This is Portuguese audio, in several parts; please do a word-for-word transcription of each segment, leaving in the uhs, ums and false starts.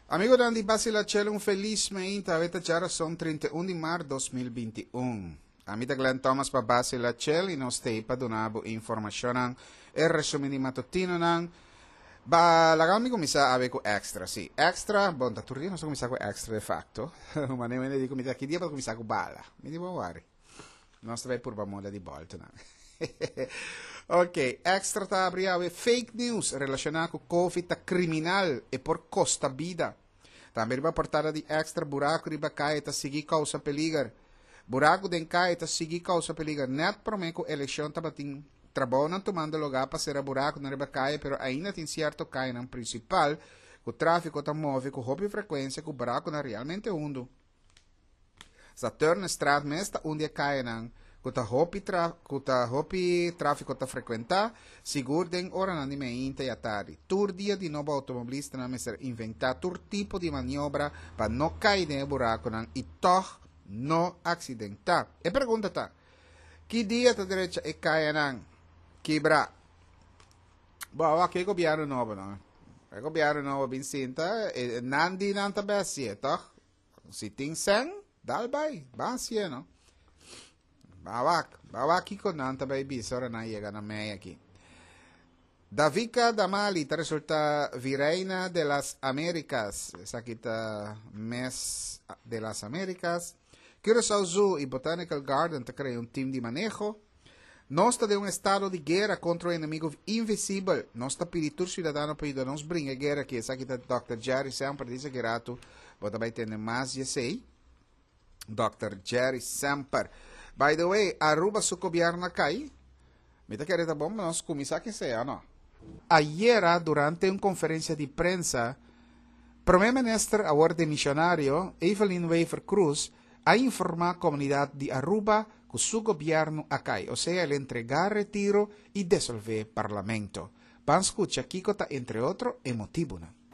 Amigo Dandy Basilachel, un feliz meita, avete già son trinta e uno di marzo duemilaventuno. Amita Glenn Thomas pa Basilachel, e nos teipa donabo informazione e resume di mattutino nan. Ba, la gamba mi sa avevo extra, sì. Extra, bon, da turno non so come sa extra de facto. Ma ne me dico mi da chi dia come sa bala. Mi dico guardi. Non stai pur ba moda di volta, no. Ok, extra ta abriave fake news relacionada con Covid criminal e por costa vida. Também riba portada de extra buraco riba cai ta sigi causa peligar. Buraco den cai ta sigi causa peligar. Net promeco eleção tabatin trabalho não tomando lugar para ser buraco na riba cai, pero ainda tem certo cai na principal, que o tráfico ta move com hobby frequência que o buraco na realmente undo. Sa turn strat mesta onde cai nan kuta hopi tra kuta hopi tráfico ta frequenta sigur den ora nan me inte yatari tur dia di novo automobilista na meser inventa tur tipo di maniobra pa no cair ne buraco nan e toch no accidenta e pergunta ta que dia ta derecha e caia nan quebra boa que governo novo não é governo novo Vincenta e nandi nan ta bessie toch si ting sen dal bai basie no Bawak, bawak kiko nanta baby, sora na llega na me aquí. Davika Damali te resulta virreina de las Américas, esa quita mes de las Américas. Curaçao Zoo y Botanical Garden te crea un team de manejo. No está de un estado de guerra contra un enemigo invisible. No está peditur ciudadano para nos brinca guerra que esa quita doctor Jerry Semper dice que rato, bota vai ter mais de sei. doctor Jerry Semper. By the way, Aruba su gobierno cai. Mita que era bom, nós começar que sea, não? Ayer, durante uma conferência de prensa, o primeiro-ministro agora de missionário, Evelyn Weaver Cruz, a informar a comunidade de Aruba que su governo cai, ou seja, ele entregar retiro e dissolver o parlamento. Vamos escutar aqui, entre outros, e motivo.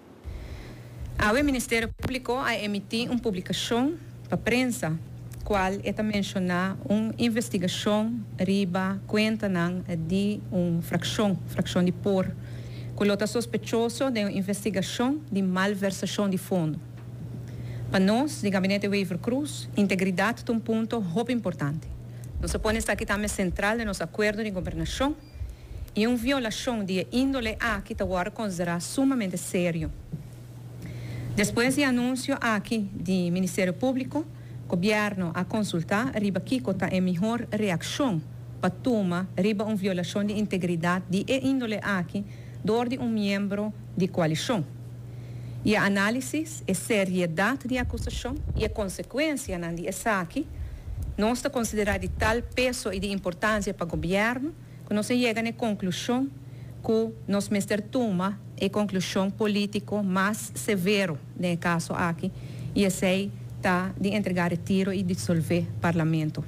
O Ministério Público a emitir uma publicação para a prensa qual é mencionar uma investigação riba conta de uma fração, fração de por, que está sospechoso de uma investigação de malversação de fundo. Para nós, do Gabinete Weaver Cruz, integridade é um ponto muito importante. Nós põe estar aqui também central de nosso acordo de governação e uma violação de índole A que está agora considerada sumamente sério. Depois do anúncio aqui do Ministério Público, o governo a consultar riba kiko ta é melhor reação para tomar riba uma violação de integridade de índole aqui dor de um membro de coalição. E a análise e seriedade de acusação e a consequência de essa aqui não está considerada de tal peso e de importância para o governo que não se chega à conclusão que nós mestre toma a conclusão política mais severa no caso aqui e esse de entregar retiro e dissolver o parlamento.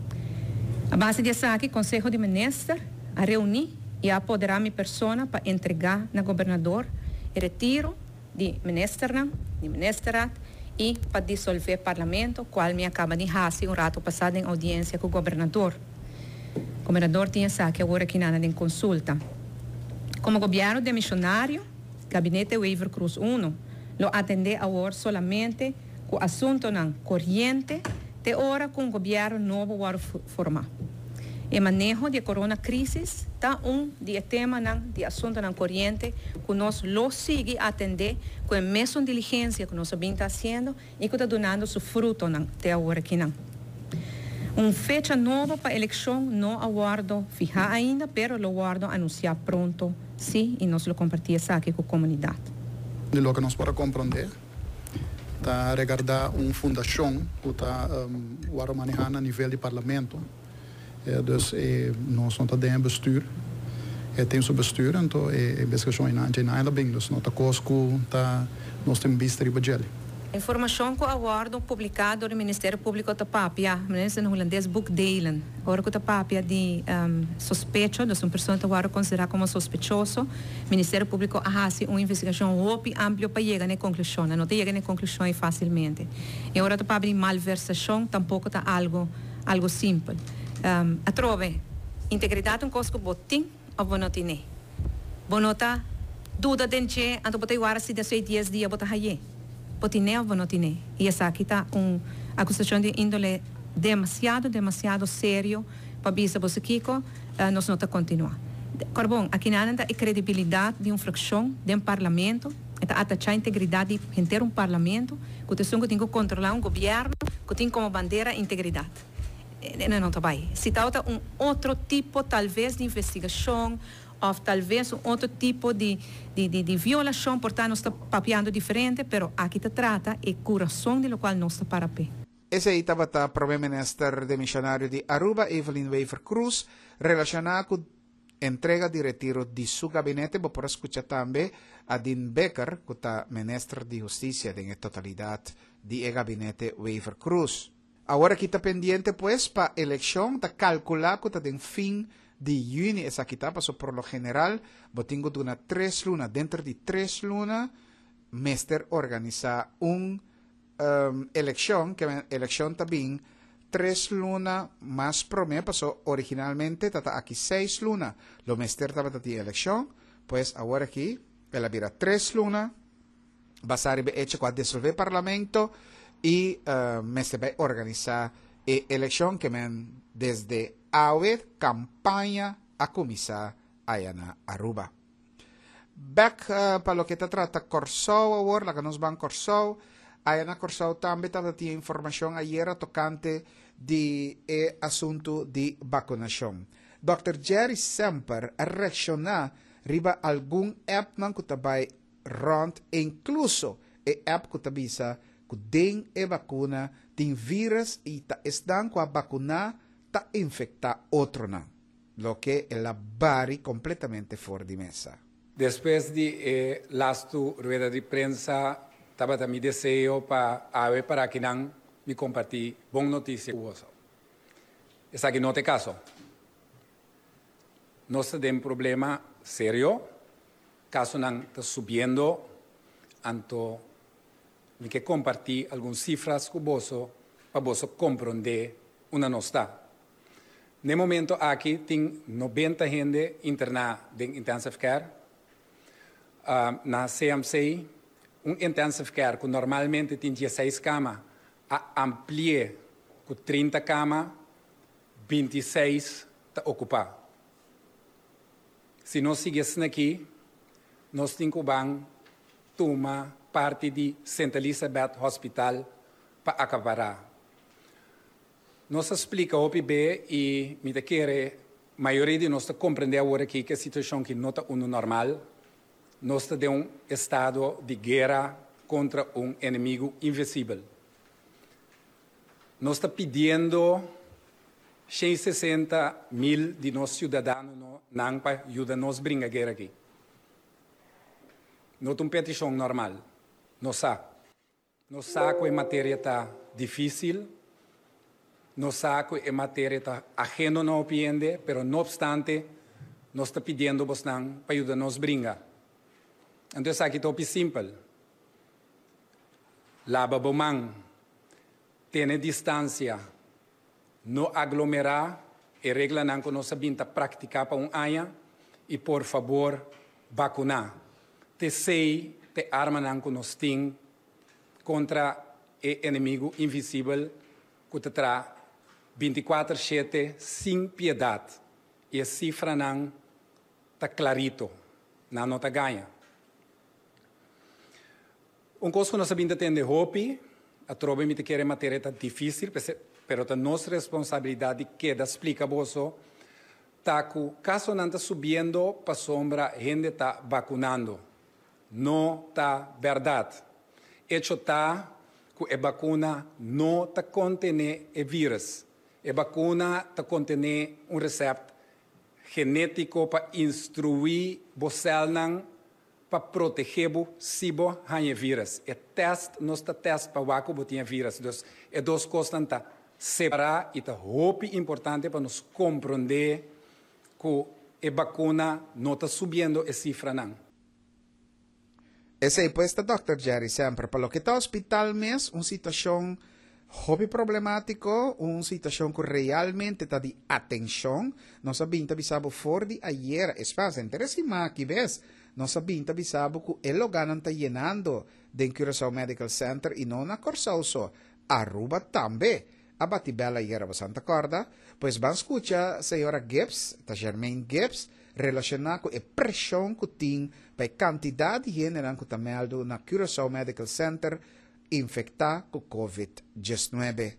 A base disso aqui, o Conselho de Ministros a reunir e a apoderar a minha pessoa para entregar na governador o retiro de ministro, de ministrat e para dissolver o parlamento, qual me acaba de fazer um rato passado em audiência com o governador. O governador tinha aqui agora que nada em consulta. Como governo de missionário, Gabinete Weaver Cruz um, lo atende agora somente o assunto não corrente, de hora com o governo novo vai formar. O manejo de corona crise está um de tema não de assunto não corrente que nós lo sigue atender com a mesma diligência que nós bem está fazendo e que está dando seu fruto não até agora que não. Uma fecha nova para a eleição não aguardo fijar ainda, pero lo aguardo anunciar pronto, sim, e nós lo compartilhamos aqui com a comunidade. De lo que nós podemos compreender está regardar uma fundação que está um, manejando a nível de parlamento. É, dus é, nós não temos um bestuur. É, tem o bestuur, então é investigação em Anjana bem. Dus nós temos tá nós temos visto riba gel. Informação que aguardo publicado do Ministério Público da Papia, ministro holandês Book Delen. Agora que a Papia de um, suspeito, dus uma pessoa que agora considerada como sospechoso, o Ministério Público a fazer uma investigação muito ampla para chegar na conclusão, não chega na conclusão facilmente. E agora a Papia de malversação tampouco está algo algo simples. Um, a trove, integridade um coisa que botim ou não tem. Bonota dúvida de que anto botar agora se dez dias dia botar aí. potineo ou não tiné. E essa aqui está uma acusação de índole demasiado, demasiado sério para bisa você Kiko, uh, nós não está continuar. Corbom, aqui não anda a credibilidade de uma fração de um parlamento, está a integridade de ter um parlamento, que tem que controlar um governo, que tem como bandeira a integridade. Não, não está bem. Se está um outro tipo, talvez, de investigação, ou talvez um outro tipo de, de, de, de violação, portanto, nós está papeando diferente, mas aqui se trata é coração de qual nós está para pé. Esse aí estava o primeiro-ministro de missionário de Aruba, Evelyn Weaver Cruz, relacionado com a entrega de retiro de seu gabinete. Vou por escutar também a Dean Becker, que é ministro de Justiça de totalidade do gabinete Weaver Cruz. Agora que está pendiente, pues, para a eleição, está calculado que está em fim de junho, essa aqui está, passou por lo general, botingo de três lunas, dentro de três lunas, Mester organizar um, um eleição, que a eleição também, três lunas mais promedio, passou originalmente, está aqui seis lunas, lo Mester estava de eleição, pues, agora aqui, ela vira três lunas, vai ser hecho com a dissolver parlamento, e uh, me se vai organizar a eleição que men desde a campanha a começar aí na Aruba. Back uh, para lo que te trata Corsou agora, la que nos van Corsou, aí na Corsou também tá tinha informação ayer tocante de e assunto de vacunação. doutor Jerry Semper reaccionar riba algum app man que vai rond, incluso e app que tabisa que den e vacuna, tem vírus e ta estão com a vacuna, ta infecta outro não. Lo que é la bari completamente fora de mesa. Depois de eh, lasto rueda de prensa, estava também desejo para ave para que não me compartir boa notícia com você. Essa aqui não é caso. Nós temos um problema sério, caso não está subindo, anto me que compartir algumas cifras com você para você compreender uma nossa. No momento aqui tem noventa gente internada em intensive care. Uh, na C M C, um intensive care que normalmente tem dezesseis camas, a amplia com trinta camas, vinte e seis está ocupado. Se nós seguíssemos aqui, nós temos que tomar parte de Saint Elizabeth Hospital para acabar. Nós explica o P B e me quer a maioria de nós compreender agora aqui que a situação que não está normal, nós está de um estado de guerra contra um inimigo invisível. Nós está pedindo cento e sessenta mil de nossos cidadãos não para ajudar-nos a brincar a guerra aqui. Não é uma petição normal. Não sabe. Não sabe que a matéria está difícil. Não sabe que a matéria está ajeno na opinião, mas não obstante, nós estamos pedindo para ajudar-nos a brincar. Então, aqui está muito simples. Lava a mão, tenha distância, não aglomerar, e regra não que nós sabemos praticar para um ano, e por favor, vacinar. Te sei, te arma não que nós temos contra o inimigo invisível que te traz vinte e quatro sete sem piedade. E a cifra não está clarito, não não está ganha. Um coisa que nós sabemos entender hope, a tropa me quer matéria tá difícil, mas a nossa responsabilidade que da explica você, tá que caso não está subindo para sombra, gente está vacunando. Não está verdade. Hecho está que a vacuna não está contendo o vírus. A vacuna está contendo um recepto genético para instruir você para proteger se você tem vírus. O teste não está teste para o que tem vírus. Então, é duas coisas que estão separar e é muito importante para nos compreender que a vacuna não está subindo a cifra não. Esse aí, pues, doutor Jerry sempre, para lo que está hospital mesmo, uma situação hobby problemático, uma situação que realmente está de atenção. Nós sabemos que fora de ayer, espaço interessante, que ves, nós sabinta bisabo que el lugar está llenando den Curaçao Medical Center e não na Corsao só. Aruba também. A Batibela e era Santa Corda, pois van escuta a senhora Gibbs, a Germaine Gibbs, relacionada com a pressão que tem para a quantidade de gente que também na Curaçao Medical Center infectada com covid dezenove.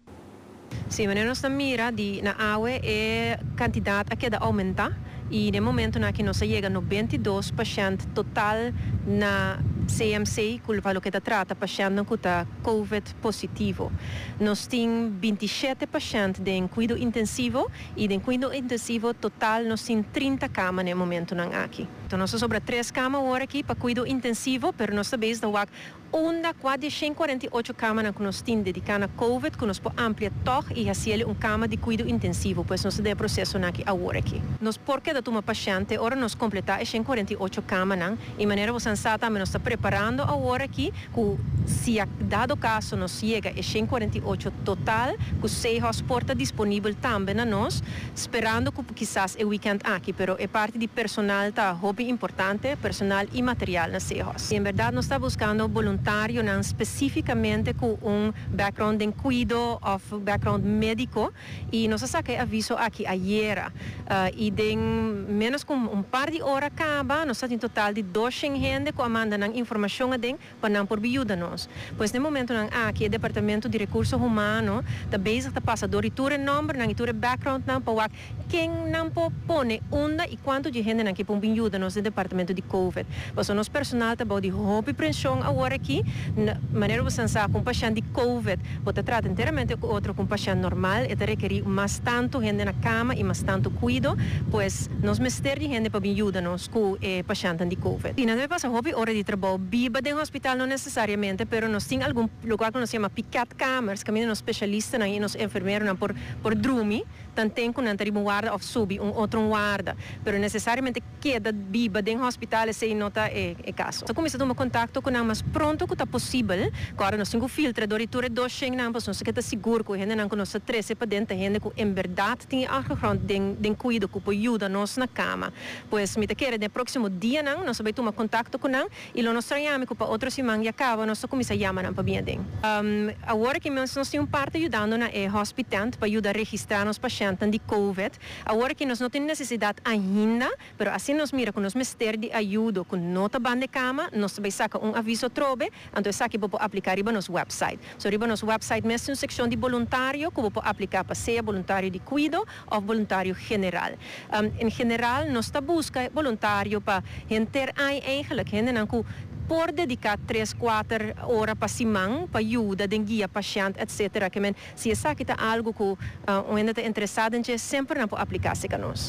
Sim, mas nós mira de na água é quantidade a cada aumenta e no momento na que nós chega noventa e dois por cento total na C M C, que o que trata paciente que está COVID positivo. Nós temos vinte e sete por cento de cuidado intensivo e de cuidado intensivo total nós temos trinta camas no momento na aqui. Então nós sobra três camas agora aqui para cuidado intensivo, mas nós sabemos que onda quase cento e quarenta e oito camas que nós temos dedicadas a COVID, que nós podemos ampliar toch e fazer uma cama de cuidado intensivo, pois nós temos processo aqui agora aqui. Nós porque da uma paciente, agora nós completar cento e quarenta e oito camas e maneira sensata, nós está preparando agora aqui, que se dado caso nós chega a cento e quarenta e oito total, que seis porta disponível também na nós, esperando que quizás o weekend aqui, pero é parte de personal tá hobby importante, personal e material na seis. Em verdade nós está buscando voluntário não especificamente com um background de cuidado ou background médico e nós saque aviso aqui ayer uh, e de menos com um par de horas acaba, nós temos um total de duzentas gente que manda informação a den para não por ajuda nós. Pois no momento nang aqui o departamento de recursos humanos está bezig te passa do iture number nang iture background nang para quem não pone onda e quanto de gente nang que pon ajuda nós no departamento de COVID. Pois nós personal tá bom de hobby prevenção agora aqui, maneira você sabe com paciente de COVID, pode tratar inteiramente com outro com paciente normal e requerir mais tanto gente na cama e mais tanto cuidado, pois nós mister de gente para ajuda nós com eh, paciente de COVID. E não é passa hobby hora de trabalho viva de um hospital não necessariamente, pero nós temos algum lugar que nós chama picat cameras, que nós especialistas e nós enfermeiros por por drumi, tanto que não teremos guarda ou subi um outro guarda, pero necessariamente queda viva de um hospital se nota é é caso. Então começa a tomar contato com nós mais pronto que está possível, agora nós temos filtrador e tudo dois sem não, nós que está seguro que a gente não conhece treze para dentro, a gente que em verdade tem achtergrond de de cuidado que pode ajudar nós na cama. Pois me te quer no próximo dia não, nós vai tomar contato com nós e lo nós traemos para outro semana e acaba nós começa a chamar para bem den. Um, agora que nós nós temos parte ajudando na é hospital para ajudar a registrar os pacientes de COVID. Agora que nós não temos necessidade ainda, pero assim nós mira com nós mister de ajuda com nota bande cama, nós vai sacar um aviso trobe, então saque para aplicar riba nos website. So riba nos website mesmo uma secção de voluntário que para aplicar para ser voluntário de cuidado ou voluntário general. Um, em geral nós está busca voluntário para enter ai eigenlijk gente não por dedicar três, quatro horas para semana para ajuda de guia paciente, etcétera. Que men, se essa que está algo que uh, um está interessado em sempre não pode aplicar-se com nós.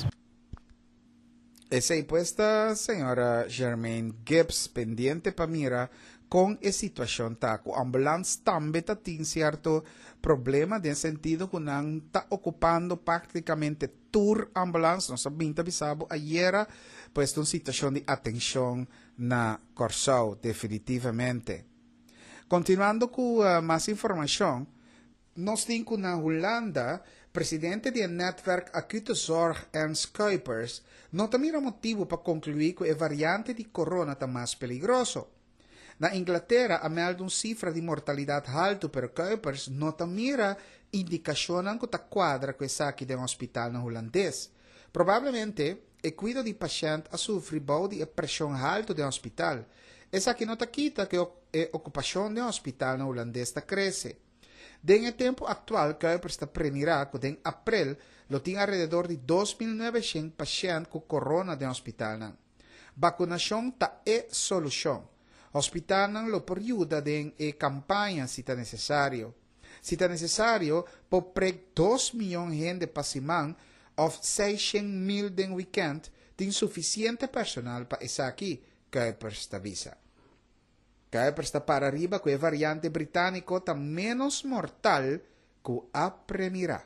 Essa é puesta senhora Germaine Gibbs pendiente para mira com a situação tá com a ambulância também tá tem certo problema de sentido que não está ocupando praticamente tour ambulância nós sabemos bisabo ayer pues uma situação de atenção na Corsao definitivamente. Continuando com uh, mais informação, nós temos que na Holanda presidente do Netwerk Acute Zorg Ernst Kuipers não tem motivo para concluir que a variante de corona está mais perigoso. Na Inglaterra, a melda uma cifra de mortalidade alta, pero Kuipers não tem indicação que está quadra com essa aqui de um hospital no holandês. Provavelmente, o cuidado de paciente a sofrer de pressão alta de um hospital. Essa aqui não está quita que a ocupação de um hospital no holandês está cresce. En el tempo actual, Kuipers está premirá que en abril lo tiene alrededor de dos mil novecientos pacientes con corona de hospital. Vacunación ta é solución. Hospital nan lo por ayuda de e campaña si está necesario. Si está necesario, por pre dos millones de gente pasimán of seiscientos mil den weekend, tiene suficiente personal para esa aquí, Kuipers está visa. Kuipers está para arriba que a variante británico está menos mortal que a premirá.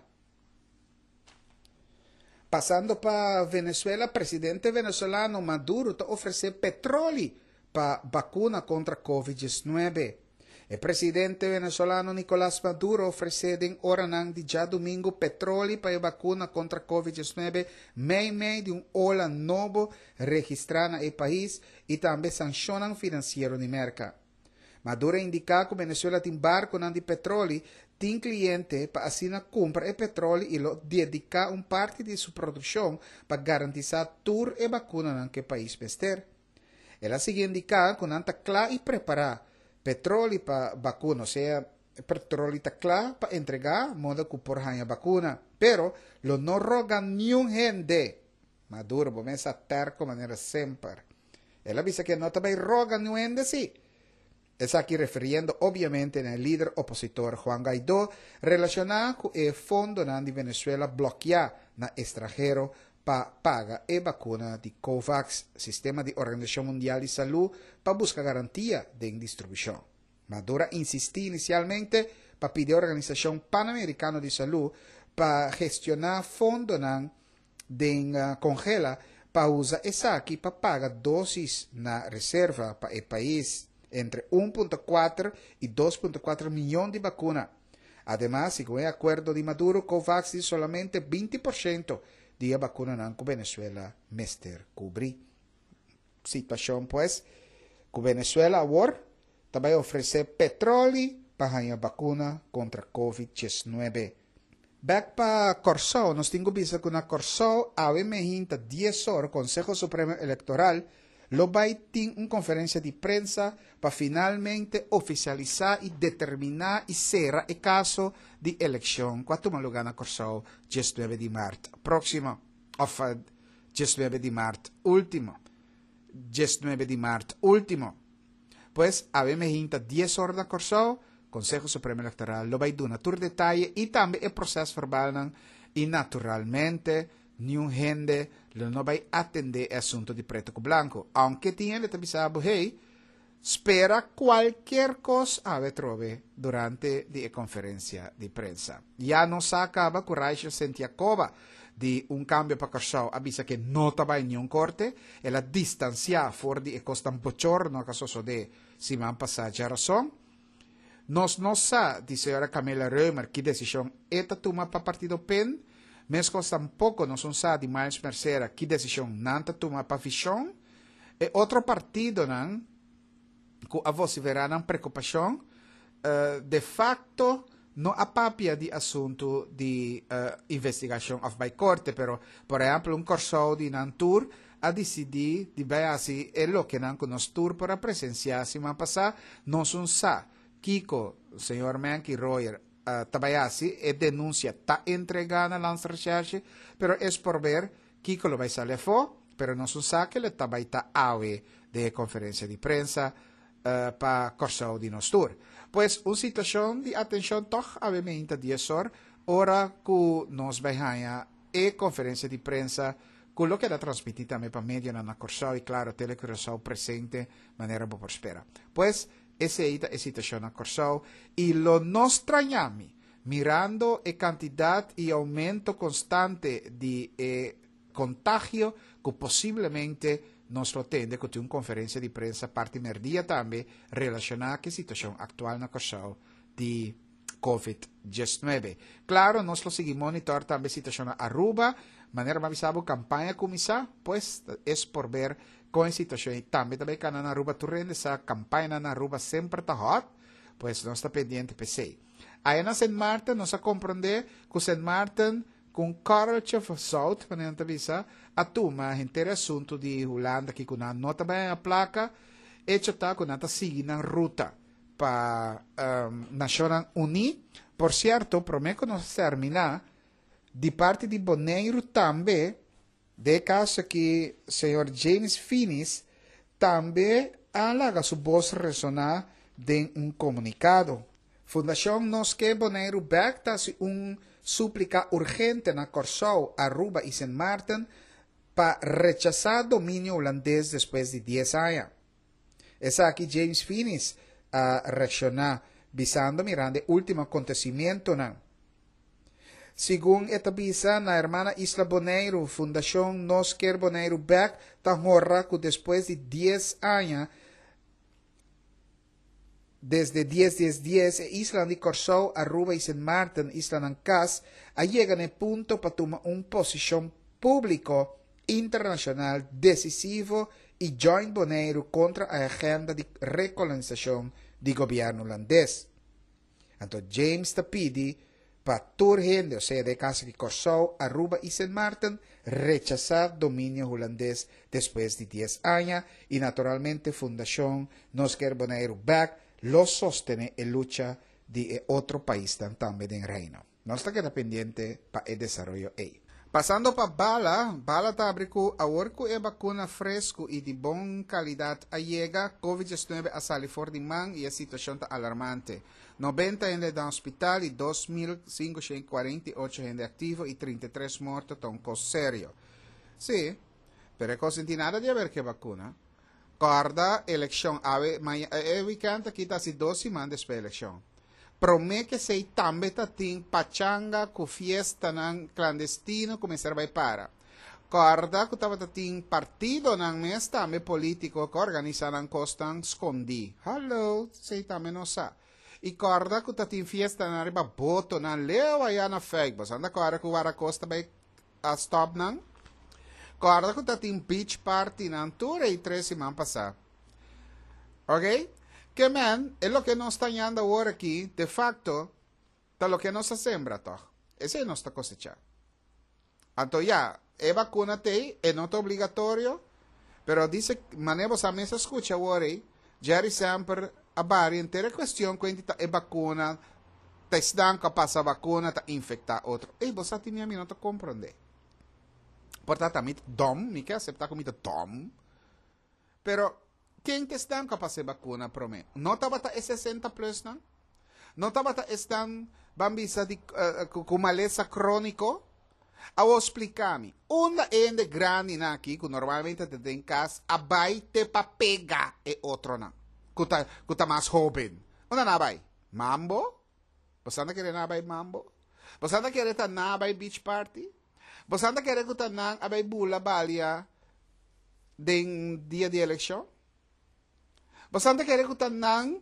Passando para Venezuela, presidente venezolano Maduro está oferecendo petróleo para vacuna contra covid dezenove. El presidente venezolano Nicolás Maduro ofrece en Oranang de ya domingo petróleo para vacuna contra COVID diecinueve, meio meio de un ola novo registrada en el país y también sancionan financiero de merca. Maduro indica que Venezuela tiene barco de petróleo, tiene cliente para así comprar el petróleo y lo dedica un parte de su producción para garantizar tour y vacuna en el país vester. Él sigue indicando que anta claro y preparar petróleo para vacuna, o sea, petróleo está claro para entregar, modo que por haya vacuna, pero lo no roga ni un gente. Maduro, comienza terco manera siempre. Él avisa que no también roga ni un gente, sí. Está aquí refiriendo obviamente al líder opositor Juan Guaidó, relacionado con el fondo de Venezuela bloqueado en extranjero para pagar la vacuna de COVAX, Sistema de Organización Mundial de Salud, para buscar garantía de distribución. Maduro insistió inicialmente para pedir a la Organización Panamericana de Salud para gestionar fondos de uh, congela para usar esa aquí para pagar dosis na reserva para el país entre uno punto cuatro y dos punto cuatro millones de vacunas. Además, según el acuerdo de Maduro, COVAX es solamente veinte por ciento de vacuna que Venezuela mester cubrir. Situación pues, que Venezuela ahora también ofrece petróleo para la vacuna contra COVID diecinueve. Back para Corsó, nos tengo visto que una Corsó a mejinta diez horas, Consejo Supremo Electoral, lo va a tener una conferencia de prensa para finalmente oficializar y determinar y cerrar el caso de elección. Cuatro lo gana Corsó, diecinueve de marzo. Próximo, of, uh, diecinueve de marzo. Último, diecinueve de marzo. Último. Pues, a mejinta diez horas de Corsó, Consejo Supremo Electoral, lo va a dar una tour detalle y también el proceso verbal y naturalmente, ni un gente no va a atender el asunto de preto con blanco. Aunque tiene que avisar, hey, espera cualquier cosa a trove durante la conferencia de prensa. Ya no se acaba con Raicho Santiago de un cambio para Corsó. Avisa que no va ni un corte e la distancia fuera de costa un bochorno caso de si man passaggio razón. Nos no sa, dice ahora Camila Römer, que decisión esta toma para partido P E N. Mesmo tampoco não são sa de Miles Mercera que decisão nanta toma para fichão. E outro partido não, que a você verá na preocupação, uh, de facto não apapia de assunto de uh, investigação of by corte, pero por exemplo um corso de Nantur a decidir de vai assim é lo que não conosco tour para presenciar se man passar não são sa Kiko, senhor Manky Royer Uh, Tabayasi e denuncia está entregada a la recherche, pero es por ver Kiko lo va a salir fo, pero no se sabe que le tabaita awe de conferencia de prensa uh, para Corsó de Nostur. Pues una situación de atención toch a veinte diez horas, hora que nos vaya e conferencia de prensa con lo que la transmití también para medio en la Corsó y claro, Telecorsó presente manera por espera. Pues esa es la situación a Corsó y lo nos extrañamos mirando la cantidad y aumento constante de eh, contagio que posiblemente nos lo tende con una conferencia de prensa primer día también relacionada con la situación actual en Corsó de COVID diecinueve. Claro, nos lo seguimos monitor también la situación a Aruba, manera más avisado campaña comisa, pues es por ver com a situação e também também que na Aruba turrende essa campanha na Aruba sempre está hot, pois nós está pendiente P C. Aí na Saint Martin nós a compreender que Saint Martin com Karel South, para não avisar, a turma inteiro assunto de Holanda que com a nota bem a placa, e já está com a seguir na ruta para um, Nacional Uni. Por certo, prometo nós terminar de parte de Bonaire também. De caso que o senhor James Finis também halaga sua voz ressonar de um comunicado. Fundação Nos Que Bonaire Back se um súplica urgente na Corsó, Aruba e Saint Martin para rechazar domínio holandês depois de dez anos. Essa aqui James Finis a reaccionar visando mirando o último acontecimento na Según esta visa, na hermana Isla Bonaire, Fundación Nos Quer Bonaire Back, tan horra que después de diez años, desde diez diez diez e Isla de Corsou, Aruba y Saint Martin, Isla Nancas, llegan al punto para tomar una posición público internacional decisivo y joint boneiro contra la agenda de recolonización del gobierno holandés. Entonces James Tapidi, para turgente, o sea, de casa de Corsou, Aruba y Saint Martin, rechazar dominio holandés después de diez años y naturalmente Fundación Nos Quer Boneiro Back lo sostiene en lucha de otro país también en reino. No está queda pendiente para el desarrollo ahí. Pasando para bala, bala tabrico, ahora que es vacuna fresco y de buena calidad llega, COVID diecinueve a salir fuera de man y la situación está alarmante. noventa gente en el hospital y dos mil quinientos cuarenta y ocho gente activos y treinta y tres muertos con un costo serio. Sí, pero cosa no nada de ver que vacuna. Guarda eleição, ave, mas é weekend aqui tá se doze semanas después da eleição. Promete que sei também tá tem pachanga com fiesta nan clandestino começar vai para. Guarda que tava tem partido nan mes também político que organizam costan escondi. Hello, sei também não sa. E guarda que tá tem fiesta na riba boto nan leo aí na Facebook. Anda guarda que o Vara Costa vai a stop nan. Guarda que tem beach party na altura e três semanas passadas. Ok? Que, man, é o que nós estamos andando agora aqui, de facto, é o que nós sembra, toch? Esse é nossa cosecha. Então, já, é vacuna tem, é não obrigatório, pero dice, manemos a mesa escucha agora, já sempre, a vari inteira questão, quando é vacuna, está estando capaz a vacuna, está infectar outro. E você tem a mim não te compreender. Portanto, a mim dom, me quer aceitar comida dom. Pero, quem te está capaz de vacuna para mim? Não estava a sessenta plus, não? Não estava a estar bambisa de, uh, com maleza crônico? Eu explicar-me. Uma ende grande aqui, que normalmente te tem em casa, abai te pa pegar e outro não. Que está tá mais jovem. Uma não abai? Mambo? Você não quer abai mambo? Você não quer abai beach party? Você anda querendo que tanang abay bula balia den dia de eleição? Você anda querendo que tanang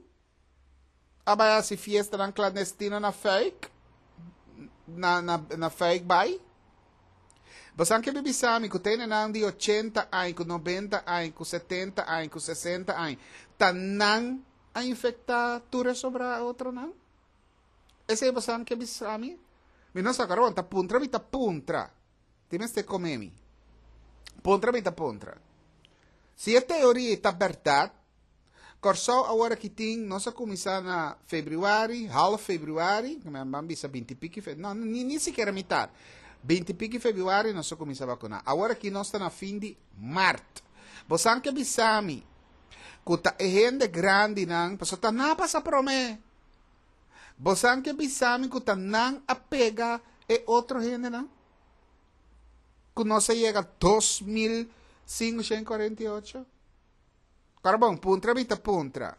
abay si fiesta ng clandestino na fake? Na, na, na fake bay? Você anda que bibisami que tem nang di oitenta anos, com noventa anos, com setenta anos, com sessenta anos, tanang a infectar ture sobra outro nang? Esse é você anda que bibisami? Minha nossa carona, tá puntra, tá puntra. Time ste comemi. Pontra mita pontra. Se a teoria está verdade, Corsou agora que tem, nossa comissão na fevereiro, half fevereiro, que me ambisa vinte e pique, não, nem, nem sequer metade. vinte e pique fevereiro, nossa comissão a vacunar. Agora que nós estamos na fim de março. Você que bisami, que tá gente grande não, porque tá nada passa para mim. Você que bisami que tá não a pega e outro gente não. Que não se chega a dois mil quinhentos e quarenta e oito. Carbão, puntra, mita puntra.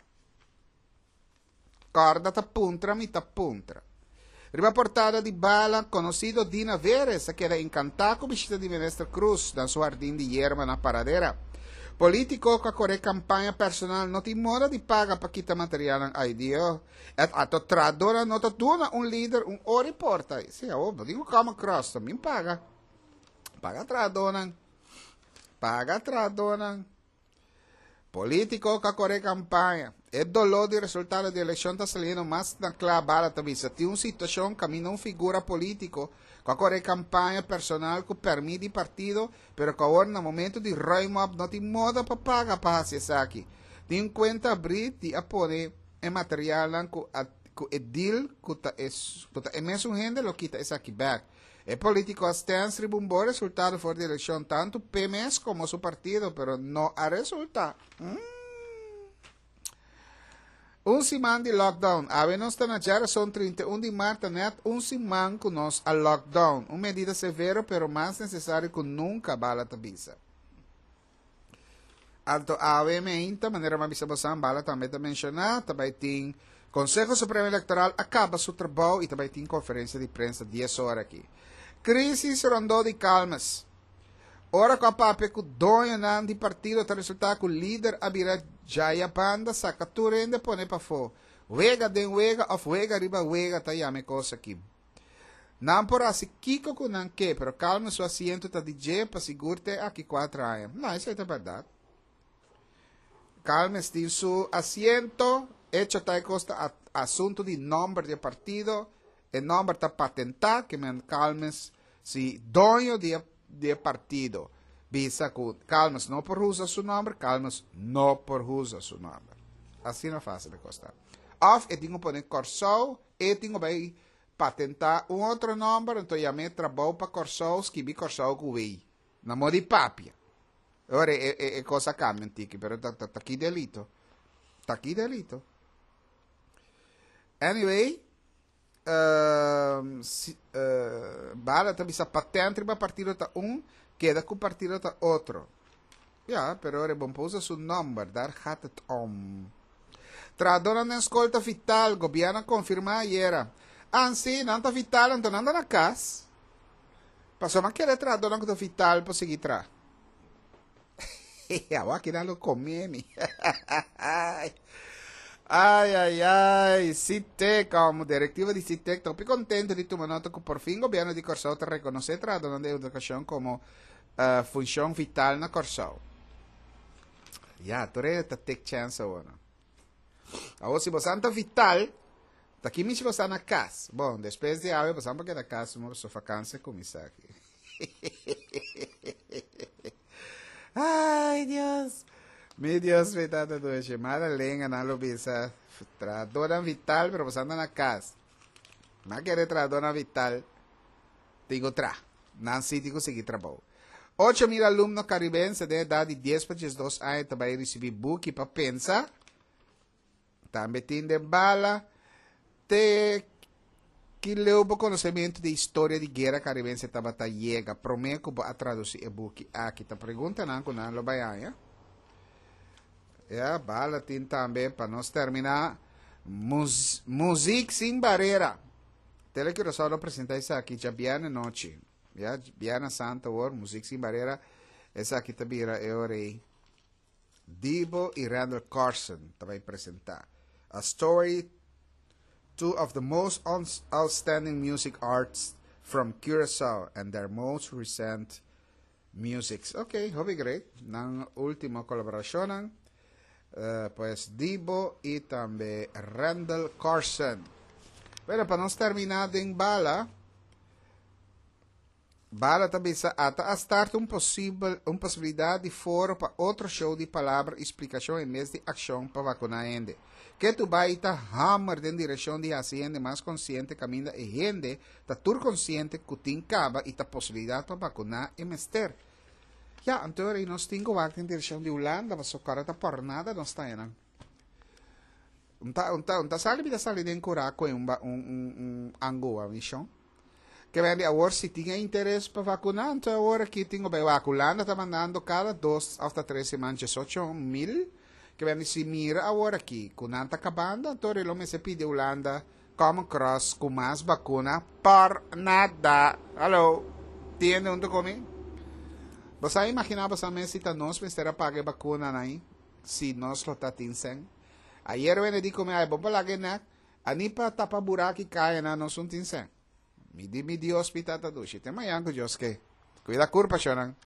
Corda, ta puntra, mita puntra. Riba portada di bala, conocido Dina Veres, que era encantado con visita di Ministro Cruz, dan su jardín de hierba na paradera. Político que corre campagna personal, no ti moda di paga pa kita material ng idea. At ato tradora, no to tuna un leader, un ori porta. Sì, oh, non dico come cross, mi paga. Paga tradonan. Paga tradonan. Político que corre campagna. É dolor de resultado de eleição está saliendo mais na clara também. Tem uma situação que a mim não figura político, que corre campanha personal que permite partido, pero que agora no momento de roll-up não tem modo para pagar para fazer isso aqui. Tem conta abrir de apoiar o material que é deal que é mesmo gente lo quita isso aqui back. É político hasta um bom resultado fora de eleição, tanto P M S como seu partido, pero não há resultado. Hum. Um semana de lockdown. A ver, nós estamos na são trinta e um de março, net um semana com nós a lockdown. Uma medida severa, pero mais necessária que nunca bala tabisa. Alto A V M ainda, maneira mais bisabosan, bala também está mencionada, também tem Conselho Supremo Eleitoral acaba seu trabalho e também tem conferência de prensa dez horas aqui. Crise rondou de calmas. Ora com a pape que dono de partido está resultado que o líder Abira Jaya Banda saca turende pone para fora. Wega den wega of wega riba wega ta yame cosa aqui. Não por assim, kiko com não que, pero calma seu asiento tá D J para segurte aqui quatro anos. Não, isso é verdade. Calma este su asiento, hecho tá costa a, assunto de número de partido, o número tá patentado, que me calmes si dono de, de partido. Visa com calmas não por usa seu nome, calmas não por usa seu nome. Assim não é fácil de costar. Of, eu tenho que pôr corso, eu tenho que patentar um outro número, então eu me trabalho para corso, escrevi corso com o na modo de papia. Ora, é, é, é coisa cambia, tiki, pero tá, tá, tá aqui delito. Tá aqui delito. Anyway, uh, si, uh, bala também sa patente para partido ta um, queda com partido ta outro. Ja, pero ora bom pousa su number, daar gaat het om. Tradona na escolta vital, governo confirma ieri. Anzi, non ta vital, non tornando na casa. Passou ma querer tradona com vital para seguir tra. Agora que não lo comemi. Ai, ai, ai. Citec, como diretiva de Citec, estou bem contente de tomar nota que por fim o governo de Corsão te reconhece tradona de educação como uh, função vital na Corsão. Ja, tu resta take chance agora. Agora, se você está vital, tá aqui me se você na casa. Bom, depois de água, você vai na casa, uma sua vacância começar aqui. Ai, Deus. Meu Deus, verdade, do chamada lenha na lobisa. Tradona vital, pero você anda na casa. Não quer tradona vital. Tenho tra. Não sei, tenho que seguir trabalho. oito mil alunos caribenses de idade de dez para dezesseis anos também receber book para pensar. Também tem de bala. Te que leu o conhecimento de história de guerra caribense estava tá chega. Prometo a traduzir o book aqui. Tá pergunta não com não lo vai aí. É, bala tem também para nós terminar. Mus, Música sem barreira. Tele que eu só apresentar isso aqui já bem à noite. Ja, Biana Santa War, Música Sem Barreira, essa aqui também é o rei. Dibo e Randall Carson também apresentar. A story, two of the most outstanding music arts from Curaçao and their most recent musics. Ok, hobby great. Na última colaboração, uh, pues Dibo e também Randall Carson. Bueno, para nós terminar em bala, Bala também ata a start um possível uma possibilidade de foro para outro show de palavra e explicação em vez de ação para vacunar gente. Que tu vai estar hammer em direção de gente mais consciente caminha e gente tá tur consciente que tem caba e tá possibilidade para vacunar e mester. Ja, então aí nós temos que em direção de Holanda, mas o cara tá por nada não está ainda. Um tá um tá um tá sali vida sali de curar com um um um angoa, missão. Que vem agora se tinha interesse para vacunar, então agora que tenho bem vacunando, está mandando cada dois até três semanas, dezoito mil, que vem se mira agora aqui, quando está acabando, então ele me se pede Holanda, Common Cross, com mais vacuna, por nada. Alô, tiene onde comer? Você imaginava também se nós precisamos pagar vacuna, não? Se nós lo está tinsen? Ayer eu disse que, ai, bom para lá que não, ani para tapar buraco e caia, não, nós não tinsen. Mi di mi di hospital ta dushi. Tema yang ko Diyos ke. Cuida kurpa siya nang.